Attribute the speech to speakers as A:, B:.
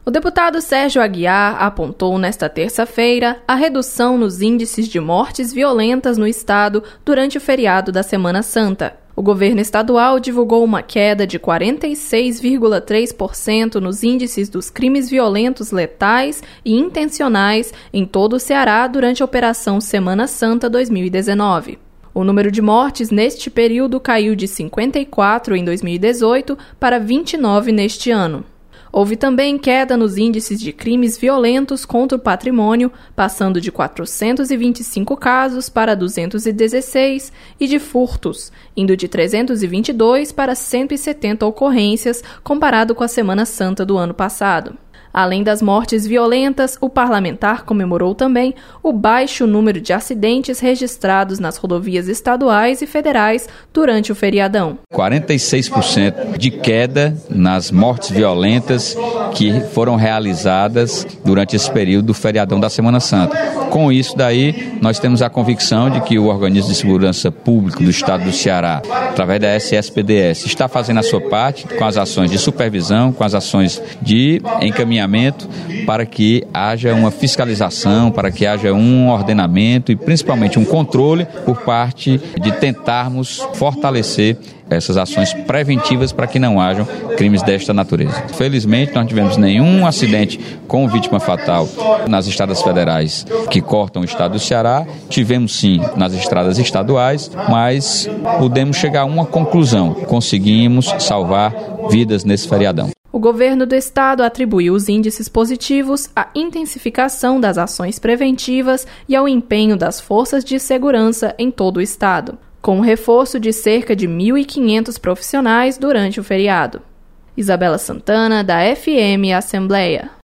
A: O deputado Sérgio Aguiar apontou nesta terça-feira a redução nos índices de mortes violentas no estado durante o feriado da Semana Santa. O governo estadual divulgou uma queda de 46,3% nos índices dos crimes violentos letais e intencionais em todo o Ceará durante a Operação Semana Santa 2019. O número de mortes neste período caiu de 54 em 2018 para 29 neste ano. Houve também queda nos índices de crimes violentos contra o patrimônio, passando de 425 casos para 216, e de furtos, indo de 322 para 170 ocorrências, comparado com a Semana Santa do ano passado. Além das mortes violentas, o parlamentar comemorou também o baixo número de acidentes registrados nas rodovias estaduais e federais durante o feriadão.
B: 46% de queda nas mortes violentas que foram realizadas durante esse período do feriadão da Semana Santa. Com isso daí, nós temos a convicção de que o Organismo de Segurança Pública do Estado do Ceará, através da SSPDS, está fazendo a sua parte com as ações de supervisão, com as ações de encaminhamento para que haja uma fiscalização, para que haja um ordenamento e principalmente um controle por parte de tentarmos fortalecer essas ações preventivas para que não hajam crimes desta natureza. Felizmente, não tivemos nenhum acidente com vítima fatal nas estradas federais que cortam o estado do Ceará. Tivemos sim nas estradas estaduais, mas pudemos chegar a uma conclusão. Conseguimos salvar vidas nesse feriadão.
A: O governo do estado atribuiu os índices positivos à intensificação das ações preventivas e ao empenho das forças de segurança em todo o estado, com um reforço de cerca de 1.500 profissionais durante o feriado. Isabela Santana, da FM Assembleia.